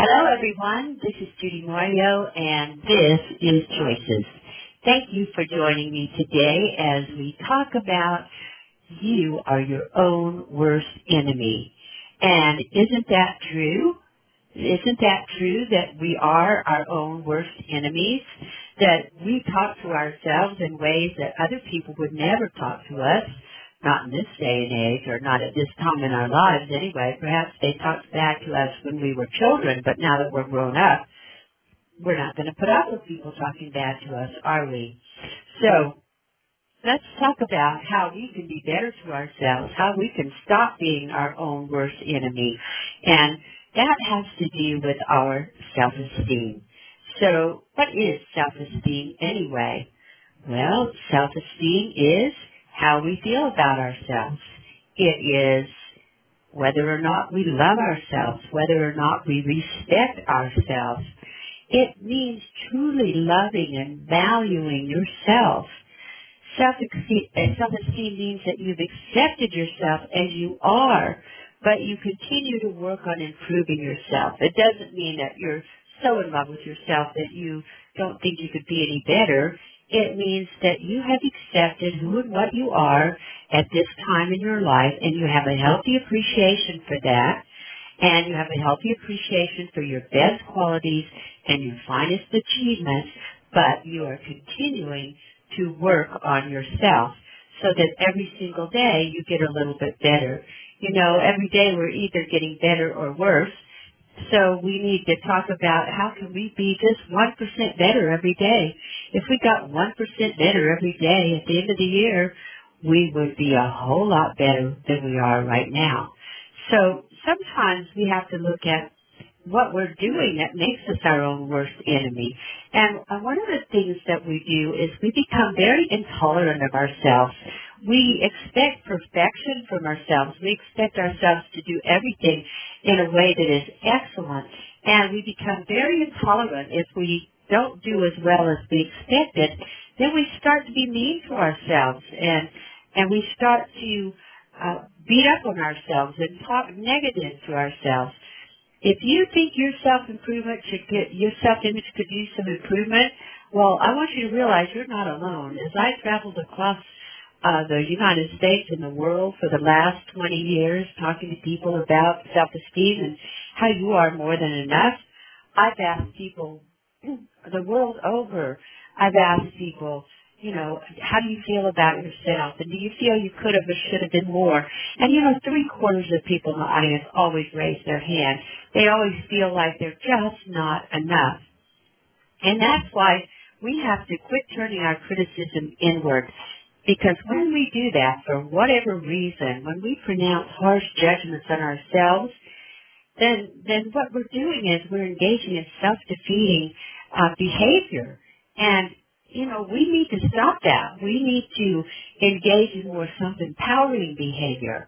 Hello, everyone. This is Judy Mario, and this is Choices. Thank you for joining me today as we talk about you are your own worst enemy. And isn't that true? Isn't that true that we are our own worst enemies? That we talk to ourselves in ways that other people would never talk to us? Not in this day and age, or not at this time in our lives anyway. Perhaps they talked back to us when we were children, but now that we're grown up, we're not going to put up with people talking bad to us, are we? So, let's talk about how we can be better to ourselves, how we can stop being our own worst enemy. And that has to do with our self-esteem. So what is self-esteem anyway? Well, self-esteem is how we feel about ourselves. It is whether or not we love ourselves, whether or not we respect ourselves. It means truly loving and valuing yourself. Self-esteem means that you've accepted yourself as you are, but you continue to work on improving yourself. It doesn't mean that you're so in love with yourself that you don't think you could be any better. It means that you have accepted who and what you are at this time in your life, and you have a healthy appreciation for that, and you have a healthy appreciation for your best qualities and your finest achievements, but you are continuing to work on yourself so that every single day you get a little bit better. You know, every day we're either getting better or worse. So we need to talk about how can we be just 1% better every day. If we got 1% better every day at the end of the year, we would be a whole lot better than we are right now. So sometimes we have to look at what we're doing that makes us our own worst enemy. And one of the things that we do is we become very intolerant of ourselves. We expect perfection from ourselves. We expect ourselves to do everything in a way that is excellent. And we become very intolerant if we don't do as well as we expected. Then we start to be mean to ourselves, and we start to beat up on ourselves and talk negative to ourselves. If you think your self-improvement should get, your self-image could use some improvement, well, I want you to realize you're not alone. As I traveled across the United States and the world for the last 20 years talking to people about self-esteem and how you are more than enough, I've asked people the world over, I've asked people, you know, how do you feel about yourself? And do you feel you could have or should have been more? And, you know, 3/4 of people in the audience always raise their hand. They always feel like they're just not enough. And that's why we have to quit turning our criticism inward. Because when we do that, for whatever reason, when we pronounce harsh judgments on ourselves, then what we're doing is we're engaging in self-defeating behavior. And, you know, we need to stop that. We need to engage in more self-empowering behavior.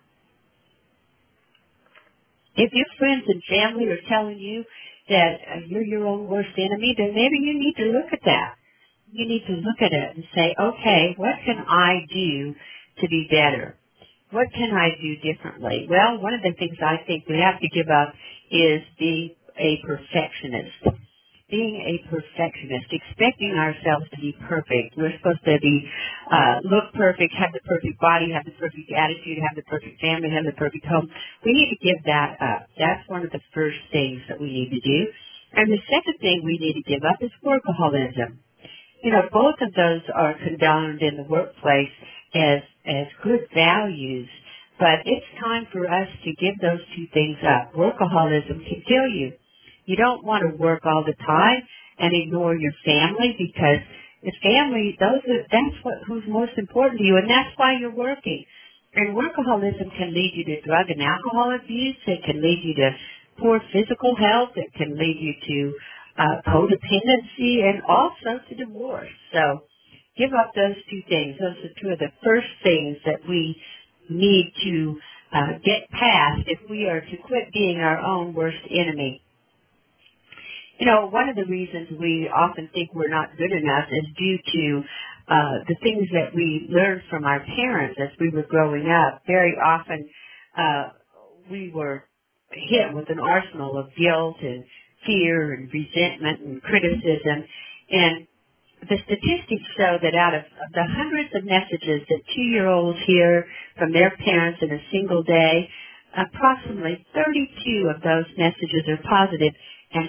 If your friends and family are telling you that you're your own worst enemy, then maybe you need to look at that. You need to look at it and say, okay, what can I do to be better? What can I do differently? Well, one of the things I think we have to give up is being a perfectionist. Being a perfectionist, expecting ourselves to be perfect. We're supposed to be, look perfect, have the perfect body, have the perfect attitude, have the perfect family, have the perfect home. We need to give that up. That's one of the first things that we need to do. And the second thing we need to give up is workaholism. You know, both of those are condoned in the workplace as good values, but it's time for us to give those two things up. Workaholism can kill you. You don't want to work all the time and ignore your family, because the family, who's most important to you, and that's why you're working. And workaholism can lead you to drug and alcohol abuse. It can lead you to poor physical health. It can lead you to codependency and also to divorce. So give up those two things. Those are two of the first things that we need to get past if we are to quit being our own worst enemy. You know, one of the reasons we often think we're not good enough is due to the things that we learned from our parents as we were growing up. Very often we were hit with an arsenal of guilt and fear and resentment and criticism. And the statistics show that out of the hundreds of messages that 2-year-olds hear from their parents in a single day, approximately 32 of those messages are positive and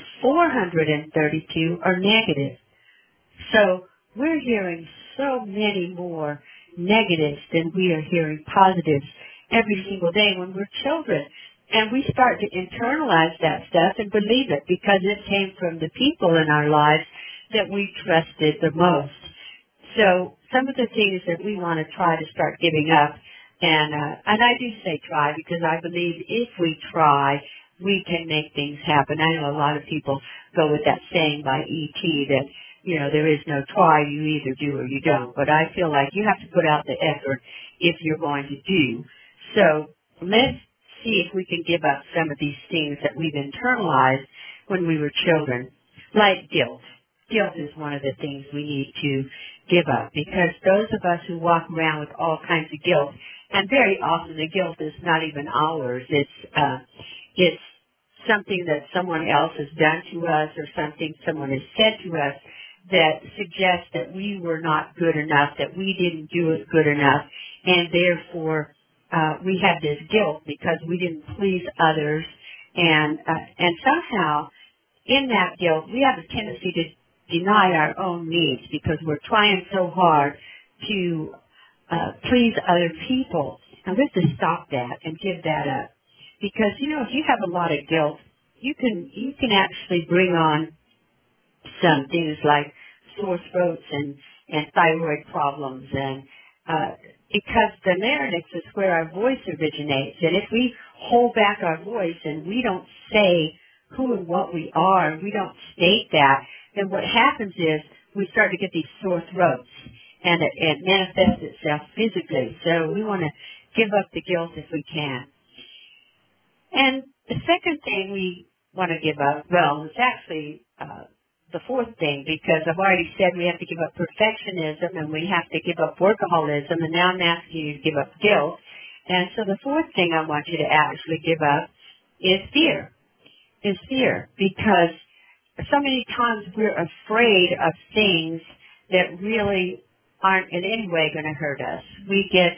432 are negative. So we're hearing so many more negatives than we are hearing positives every single day when we're children. And we start to internalize that stuff and believe it because it came from the people in our lives that we trusted the most. So some of the things that we want to try to start giving up, and I do say try because I believe if we try, we can make things happen. I know a lot of people go with that saying by E.T. that, you know, there is no try, you either do or you don't. But I feel like you have to put out the effort if you're going to do. So let's see if we can give up some of these things that we've internalized when we were children, like guilt. Guilt is one of the things we need to give up because those of us who walk around with all kinds of guilt, and very often the guilt is not even ours, it's something that someone else has done to us or something someone has said to us that suggests that we were not good enough, that we didn't do it good enough, and therefore we have this guilt because we didn't please others, and somehow in that guilt we have a tendency to deny our own needs because we're trying so hard to please other people. And we have to stop that and give that up. Because, you know, if you have a lot of guilt, you can actually bring on some things like sore throats and thyroid problems and because the larynx is where our voice originates. And if we hold back our voice and we don't say who and what we are, and we don't state that, then what happens is we start to get these sore throats and it manifests itself physically. So we want to give up the guilt if we can. And the second thing we want to give up, well, it's actually the fourth thing because I've already said we have to give up perfectionism and we have to give up workaholism, and now I'm asking you to give up guilt. And so the fourth thing I want you to actually give up is fear. Is fear because so many times we're afraid of things that really aren't in any way going to hurt us. We get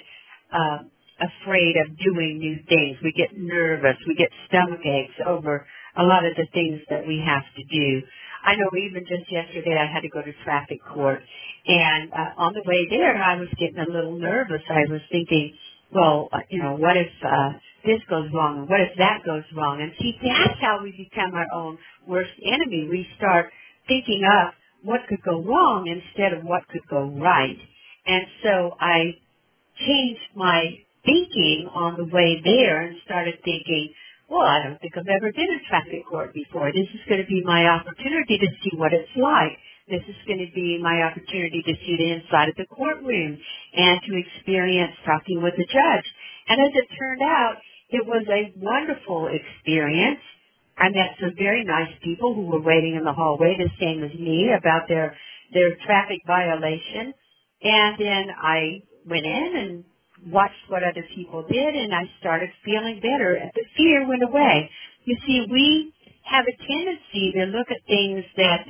afraid of doing new things. We get nervous. We get stomach aches over a lot of the things that we have to do. I know even just yesterday I had to go to traffic court, and on the way there I was getting a little nervous. I was thinking, well, you know, what if this goes wrong, and what if that goes wrong? And see, that's how we become our own worst enemy. We start thinking of what could go wrong instead of what could go right. And so I changed my thinking on the way there and started thinking, well, I don't think I've ever been in traffic court before. This is going to be my opportunity to see what it's like. This is going to be my opportunity to see the inside of the courtroom and to experience talking with the judge. And as it turned out, it was a wonderful experience. I met some very nice people who were waiting in the hallway, the same as me, about their traffic violation. And then I went in and watched what other people did, and I started feeling better. The fear went away. You see, we have a tendency to look at things that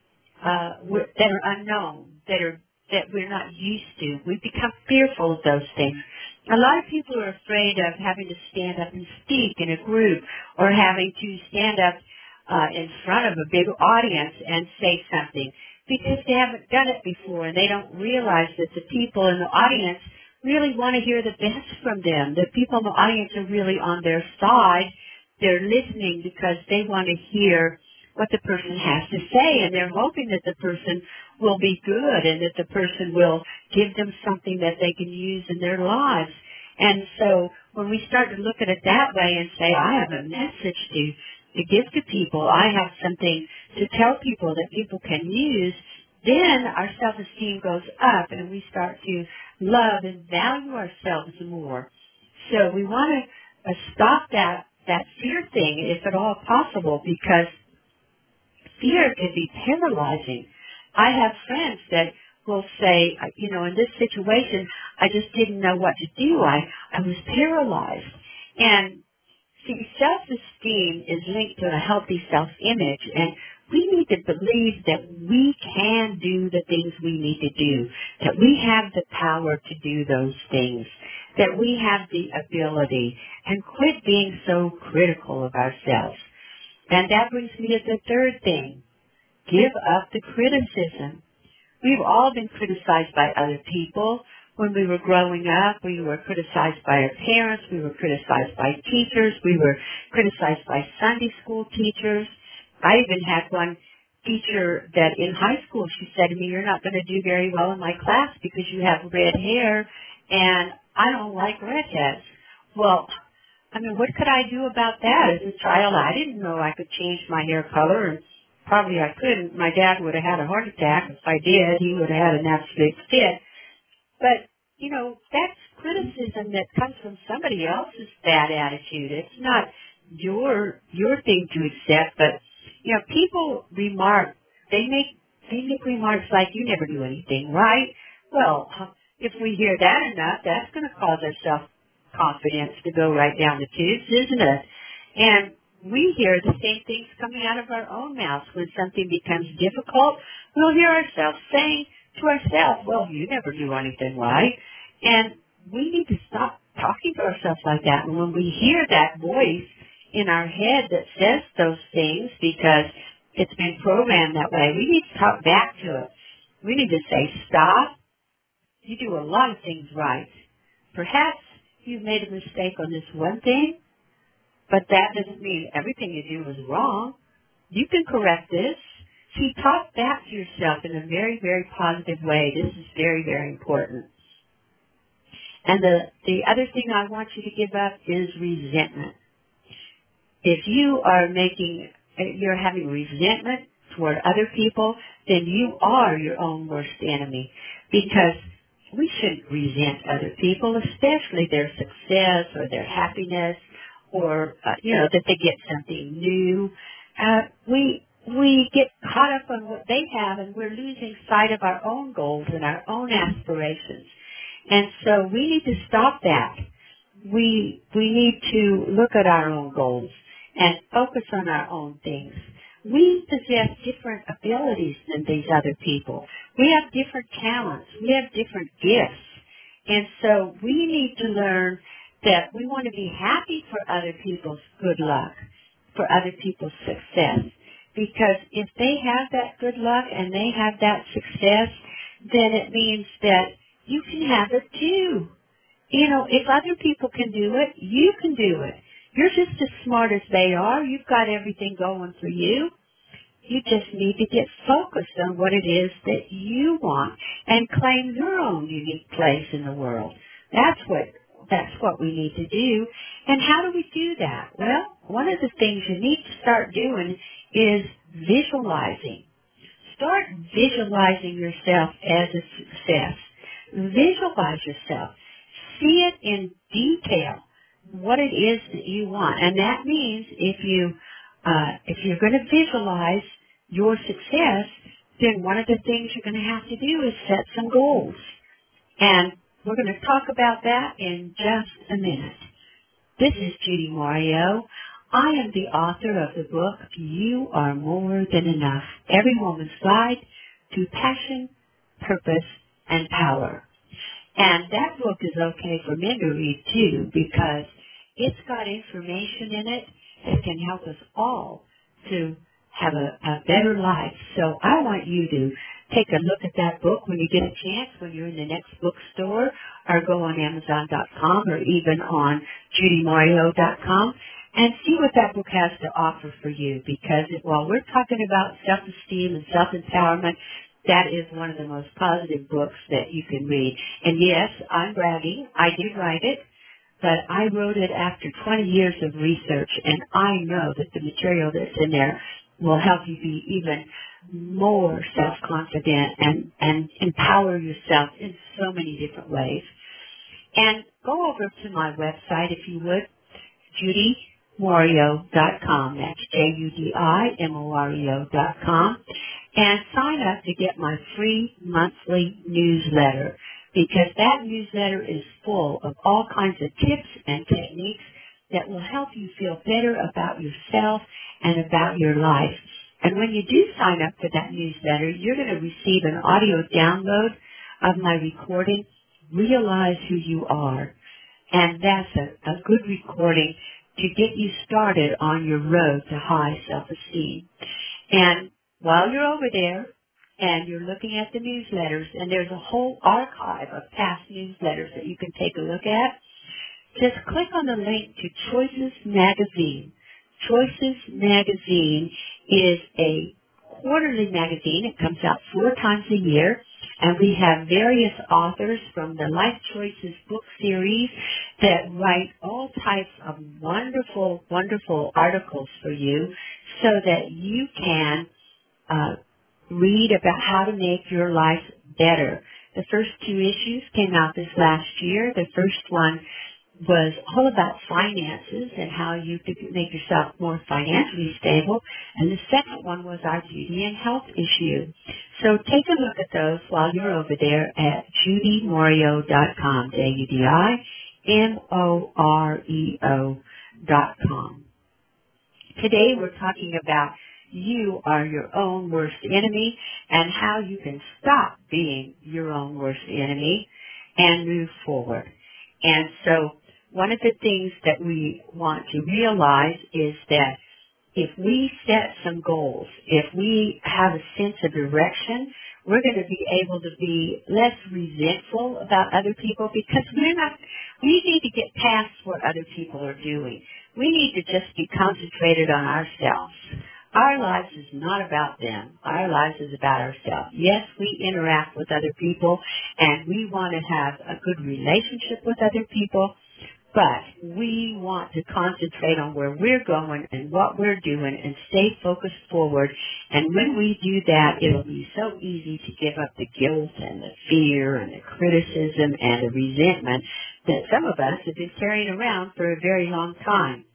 are unknown, that we're not used to. We become fearful of those things. A lot of people are afraid of having to stand up and speak in a group or having to stand up in front of a big audience and say something because they haven't done it before and they don't realize that the people in the audience really want to hear the best from them. The people in the audience are really on their side. They're listening because they want to hear what the person has to say, and they're hoping that the person will be good and that the person will give them something that they can use in their lives. And so when we start to look at it that way and say, I have a message to give to people, I have something to tell people that people can use, then our self-esteem goes up and we start to love and value ourselves more. So we want to stop that fear thing if at all possible, because fear can be paralyzing. I have friends that will say, you know, in this situation, I just didn't know what to do. I was paralyzed. And See, self-esteem is linked to a healthy self-image, and we need to believe that we can do the things we need to do, that we have the power to do those things, that we have the ability, and quit being so critical of ourselves. And that brings me to the third thing. Give up the criticism. We've all been criticized by other people. When we were growing up, we were criticized by our parents. We were criticized by teachers. We were criticized by Sunday school teachers. I even had one teacher that in high school, she said to me, "You're not going to do very well in my class because you have red hair, and I don't like redheads." Well, I mean, what could I do about that? As a child, I didn't know I could change my hair color, and probably I couldn't. My dad would have had a heart attack. If I did, he would have had an absolute fit. But, you know, that's criticism that comes from somebody else's bad attitude. It's not your thing to accept, but, you know, people remark, they make remarks like, "You never do anything right." Well, if we hear that enough, that's going to cause our self-confidence to go right down the tubes, isn't it? And we hear the same things coming out of our own mouths. When something becomes difficult, we'll hear ourselves saying to ourselves, "Well, you never do anything right." And we need to stop talking to ourselves like that. And when we hear that voice in our head that says those things because it's been programmed that way, we need to talk back to it. We need to say, "Stop. You do a lot of things right. Perhaps you've made a mistake on this one thing, but that doesn't mean everything you do is wrong. You can correct this." See, talk back to yourself in a very, very positive way. This is very, very important. And the other thing I want you to give up is resentment. If you're having resentment toward other people, then you are your own worst enemy, because we shouldn't resent other people, especially their success or their happiness, or that they get something new. We get caught up on what they have, and we're losing sight of our own goals and our own aspirations. And so we need to stop that. We need to look at our own goals and focus on our own things. We possess different abilities than these other people. We have different talents. We have different gifts. And so we need to learn that we want to be happy for other people's good luck, for other people's success. Because if they have that good luck and they have that success, then it means that you can have it too. You know, if other people can do it, you can do it. You're just as smart as they are. You've got everything going for you. You just need to get focused on what it is that you want and claim your own unique place in the world. That's what we need to do. And how do we do that? Well, one of the things you need to start doing is visualizing. Start visualizing yourself as a success. Visualize yourself. See it in detail, what it is that you want. And that means if you're going to visualize your success, then one of the things you're going to have to do is set some goals. And we're going to talk about that in just a minute. This is Judy Mario. I am the author of the book, You Are More Than Enough, Every Woman's Guide to Passion, Purpose, and Power. And that book is okay for men to read too, because it's got information in it that can help us all to have a better life. So I want you to take a look at that book when you get a chance, when you're in the next bookstore, or go on Amazon.com or even on JudyMario.com and see what that book has to offer for you. Because while we're talking about self-esteem and self-empowerment, that is one of the most positive books that you can read. And yes, I'm bragging. I did write it, but I wrote it after 20 years of research, and I know that the material that's in there will help you be even more self-confident and empower yourself in so many different ways. And go over to my website, if you would, JudyMario.com. That's JudiMorio.com. And sign up to get my free monthly newsletter, because that newsletter is full of all kinds of tips and techniques that will help you feel better about yourself and about your life. And when you do sign up for that newsletter, you're going to receive an audio download of my recording, Realize Who You Are. And that's a good recording to get you started on your road to high self-esteem. And while you're over there and you're looking at the newsletters, and there's a whole archive of past newsletters that you can take a look at, just click on the link to Choices Magazine. Choices Magazine is a quarterly magazine. It comes out 4 times a year, and we have various authors from the Life Choices book series that write all types of wonderful, wonderful articles for you so that you can read about how to make your life better. The first 2 issues came out this last year. The first one was all about finances and how you could make yourself more financially stable. And the second one was our beauty and health issue. So take a look at those while you're over there at JudyMoreo.com, JudyMoreo.com. Today we're talking about you are your own worst enemy and how you can stop being your own worst enemy and move forward. And so one of the things that we want to realize is that if we set some goals, if we have a sense of direction, we're going to be able to be less resentful about other people because we need to get past what other people are doing. We need to just be concentrated on ourselves. Our lives is not about them. Our lives is about ourselves. Yes, we interact with other people and we want to have a good relationship with other people, but we want to concentrate on where we're going and what we're doing and stay focused forward. And when we do that, it'll be so easy to give up the guilt and the fear and the criticism and the resentment that some of us have been carrying around for a very long time.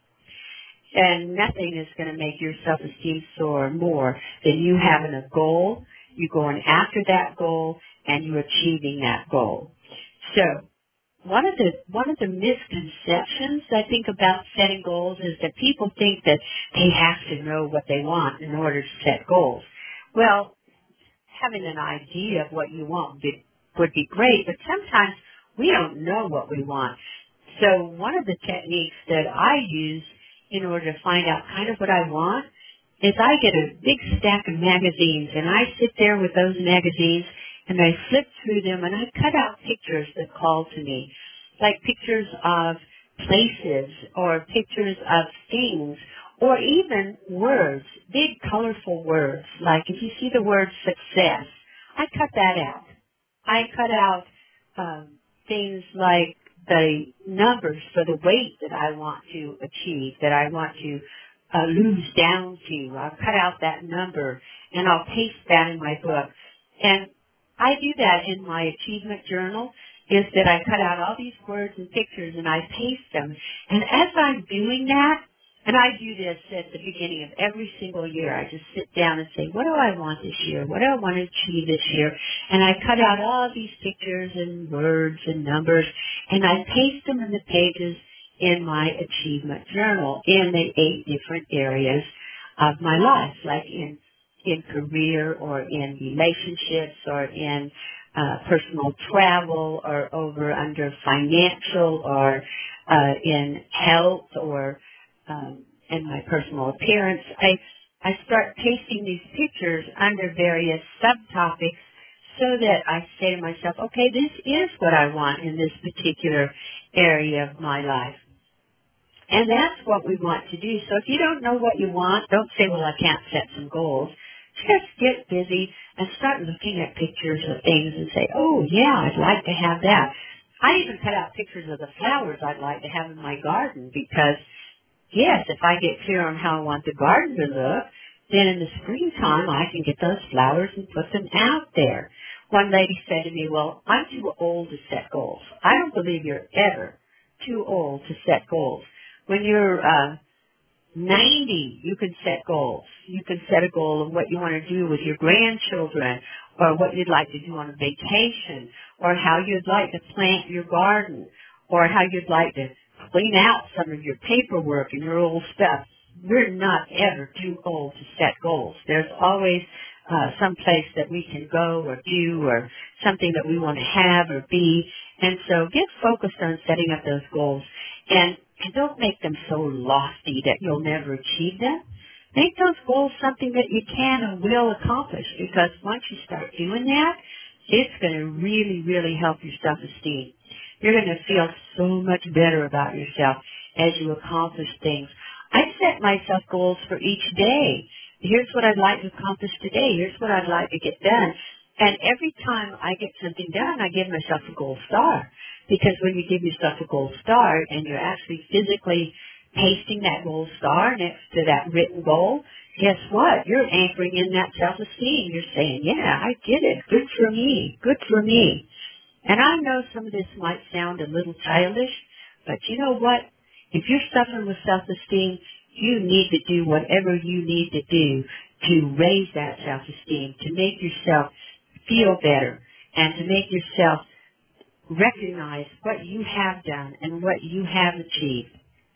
And nothing is going to make your self-esteem soar more than you having a goal, you going after that goal, and you achieving that goal. So one of the misconceptions I think about setting goals is that people think that they have to know what they want in order to set goals. Well, having an idea of what you want would be great, but sometimes we don't know what we want. So one of the techniques that I use in order to find out kind of what I want is I get a big stack of magazines and I sit there with those magazines and I flip through them and I cut out pictures that call to me, like pictures of places or pictures of things or even words, big colorful words. Like if you see the word success, I cut that out. I cut out things like the numbers for the weight that I want to achieve, that I want to lose down to. I'll cut out that number and I'll paste that in my book. And I do that in my achievement journal, is that I cut out all these words and pictures and I paste them. And as I'm doing that, and I do this at the beginning of every single year, I just sit down and say, what do I want this year? What do I want to achieve this year? And I cut out all these pictures and words and numbers, and I paste them in the pages in my achievement journal in the 8 different areas of my life, like in career or in relationships or in personal travel or over under financial or in health or in my personal appearance. I start pasting these pictures under various subtopics so that I say to myself, okay, this is what I want in this particular area of my life. And that's what we want to do. So if you don't know what you want, don't say, well, I can't set some goals. Just get busy and start looking at pictures of things and say, oh, yeah, I'd like to have that. I even cut out pictures of the flowers I'd like to have in my garden because, yes, if I get clear on how I want the garden to look, then in the springtime I can get those flowers and put them out there. One lady said to me, well, I'm too old to set goals. I don't believe you're ever too old to set goals. When you're 90, you can set goals. You can set a goal of what you want to do with your grandchildren or what you'd like to do on a vacation or how you'd like to plant your garden or how you'd like to clean out some of your paperwork and your old stuff. We're not ever too old to set goals. There's always some place that we can go or do or something that we want to have or be. And so get focused on setting up those goals and don't make them so lofty that you'll never achieve them. Make those goals something that you can and will accomplish, because once you start doing that, it's going to really, really help your self-esteem. You're going to feel so much better about yourself as you accomplish things. I set myself goals for each day. Here's what I'd like to accomplish today. Here's what I'd like to get done. And every time I get something done, I give myself a gold star. Because when you give yourself a gold star and you're actually physically pasting that gold star next to that written goal, guess what? You're anchoring in that self-esteem. You're saying, yeah, I did it. Good for me. Good for me. And I know some of this might sound a little childish, but you know what? If you're suffering with self-esteem, you need to do whatever you need to do to raise that self-esteem, to make yourself feel better, and to make yourself recognize what you have done and what you have achieved.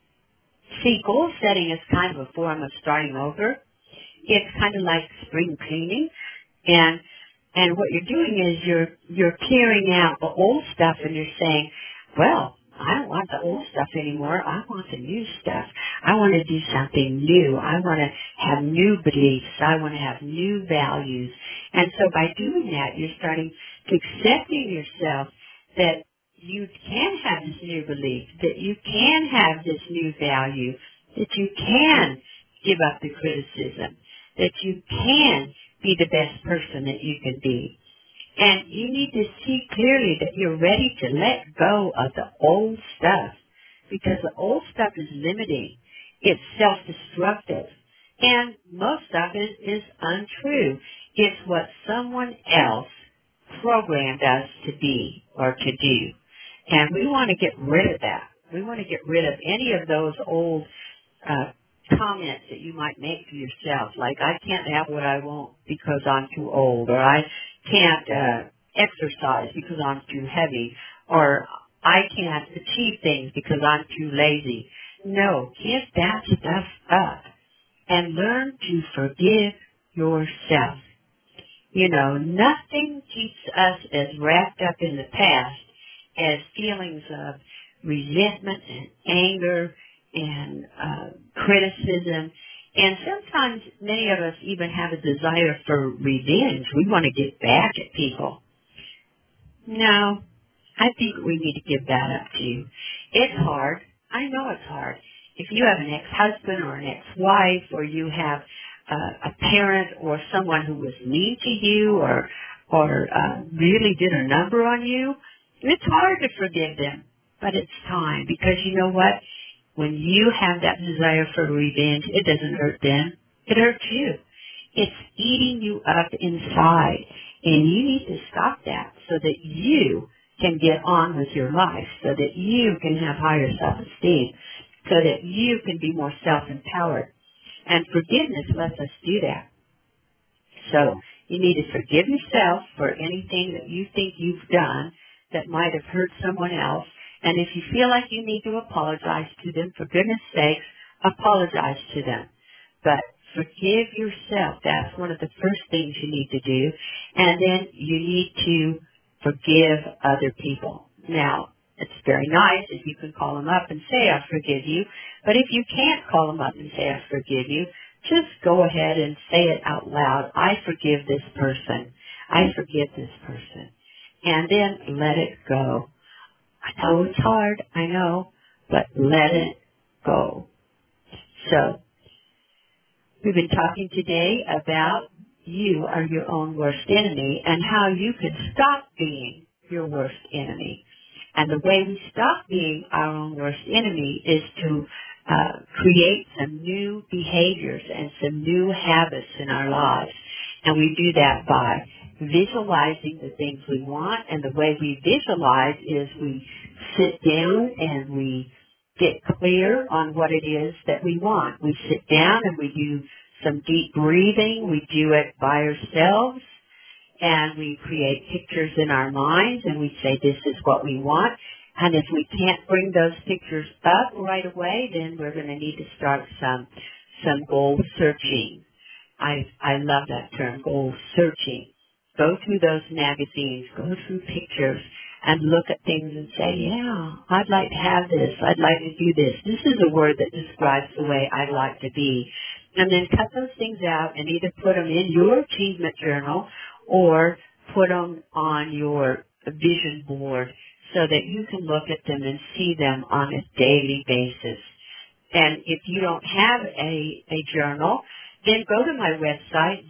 See, goal setting is kind of a form of starting over. It's kind of like spring cleaning, and what you're doing is you're clearing out the old stuff, and you're saying, well, I don't want the old stuff anymore. I want the new stuff. I want to do something new. I want to have new beliefs. I want to have new values. And so by doing that, you're starting to accepting yourself that you can have this new belief, that you can have this new value, that you can give up the criticism, that you can be the best person that you can be. And you need to see clearly that you're ready to let go of the old stuff, because the old stuff is limiting. It's self-destructive. And most of it is untrue. It's what someone else programmed us to be or to do. And we want to get rid of that. We want to get rid of any of those old comments that you might make to yourself, like, I can't have what I want because I'm too old, or I can't exercise because I'm too heavy, or I can't achieve things because I'm too lazy. No, give that stuff up and learn to forgive yourself. You know, nothing keeps us as wrapped up in the past as feelings of resentment and anger and criticism. And sometimes many of us even have a desire for revenge. We want to get back at people. No, I think we need to give that up too. It's hard. I know it's hard. If you have an ex-husband or an ex-wife, or you have a parent or someone who was mean to you or really did a number on you, it's hard to forgive them. But it's time, because you know what? When you have that desire for revenge, it doesn't hurt them. It hurts you. It's eating you up inside. And you need to stop that so that you can get on with your life, so that you can have higher self-esteem, so that you can be more self-empowered. And forgiveness lets us do that. So you need to forgive yourself for anything that you think you've done that might have hurt someone else. And if you feel like you need to apologize to them, for goodness sakes, apologize to them. But forgive yourself. That's one of the first things you need to do. And then you need to forgive other people. Now, it's very nice if you can call them up and say, I forgive you. But if you can't call them up and say, I forgive you, just go ahead and say it out loud. I forgive this person. I forgive this person. And then let it go. I know it's hard, I know, but let it go. So, we've been talking today about you are your own worst enemy and how you can stop being your worst enemy. And the way we stop being our own worst enemy is to create some new behaviors and some new habits in our lives. And we do that by visualizing the things we want. And the way we visualize is we sit down and we get clear on what it is that we want. We sit down and we do some deep breathing. We do it by ourselves. And we create pictures in our minds and we say, this is what we want. And if we can't bring those pictures up right away, then we're going to need to start some goal searching. I love that term, goal searching. Go through those magazines, go through pictures, and look at things and say, yeah, I'd like to have this. I'd like to do this. This is a word that describes the way I'd like to be. And then cut those things out and either put them in your achievement journal or put them on your vision board so that you can look at them and see them on a daily basis. And if you don't have a journal, then go to my website,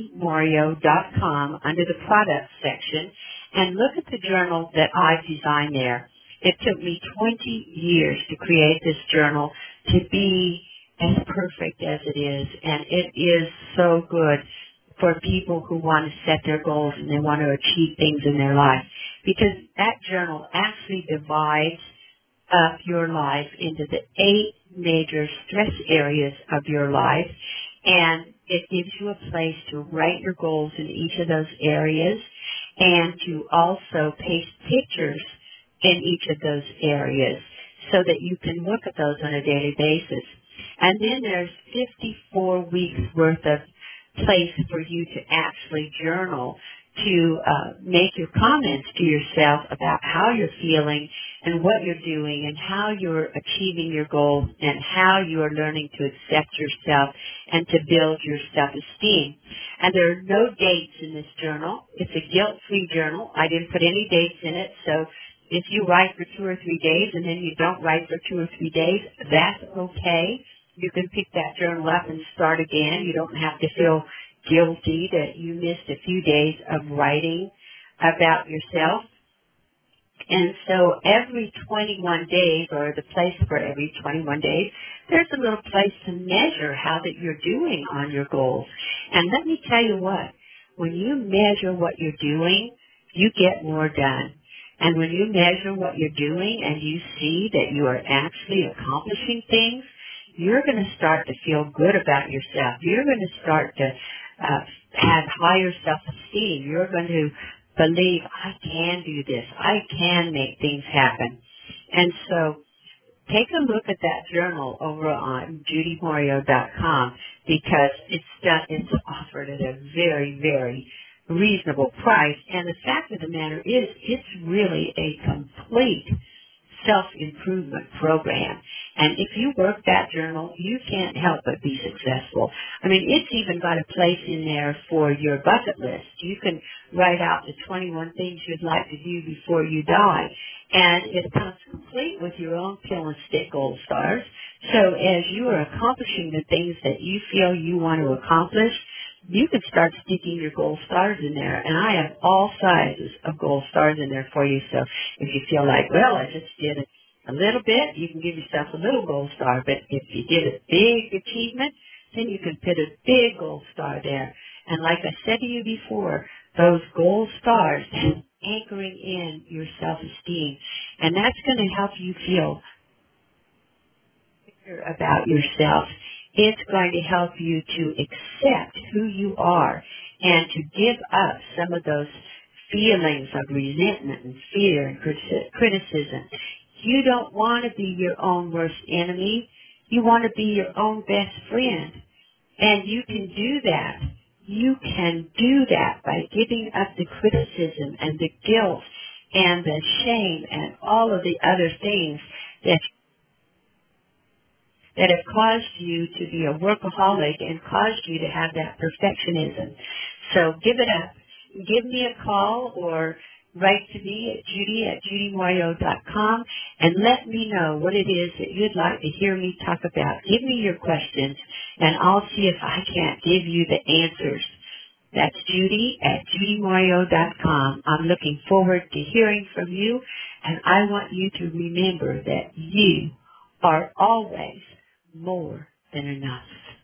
judymorio.com, under the products section, and look at the journal that I've designed there. It took me 20 years to create this journal to be as perfect as it is, and it is so good for people who want to set their goals and they want to achieve things in their life, because that journal actually divides up your life into the 8 major stress areas of your life, and it gives you a place to write your goals in each of those areas and to also paste pictures in each of those areas so that you can look at those on a daily basis. And then there's 54 weeks worth of place for you to actually journal, to make your comments to yourself about how you're feeling and what you're doing and how you're achieving your goals and how you are learning to accept yourself and to build your self-esteem. And there are no dates in this journal. It's a guilt-free journal. I didn't put any dates in it, so if you write for 2 or 3 days and then you don't write for 2 or 3 days, that's okay. You can pick that journal up and start again. You don't have to feel guilty that you missed a few days of writing about yourself. And so every 21 days, or the place for every 21 days, there's a little place to measure how that you're doing on your goals. And let me tell you what, when you measure what you're doing, you get more done. And when you measure what you're doing and you see that you are actually accomplishing things, you're going to start to feel good about yourself. You're going to start to have higher self-esteem. You're going to believe, I can do this. I can make things happen. And so take a look at that journal over on judymorio.com, because it's offered at a very, very reasonable price. And the fact of the matter is, it's really a complete self-improvement program. And if you work that journal, you can't help but be successful. I mean, it's even got a place in there for your bucket list. You can write out the 21 things you'd like to do before you die. And it comes complete with your own pill and stick gold stars. So as you are accomplishing the things that you feel you want to accomplish, you can start sticking your gold stars in there. And I have all sizes of gold stars in there for you. So if you feel like, well, I just did a little bit, you can give yourself a little gold star. But if you did a big achievement, then you can put a big gold star there. And like I said to you before, those gold stars anchoring in your self-esteem. And that's going to help you feel better about yourself. It's going to help you to accept who you are and to give up some of those feelings of resentment and fear and criticism. You don't want to be your own worst enemy. You want to be your own best friend. And you can do that. You can do that by giving up the criticism and the guilt and the shame and all of the other things that have caused you to be a workaholic and caused you to have that perfectionism. So give it up. Give me a call or write to me at judy@judymorio.com and let me know what it is that you'd like to hear me talk about. Give me your questions and I'll see if I can't give you the answers. That's judy@judymorio.com. I'm looking forward to hearing from you, and I want you to remember that you are always more than enough.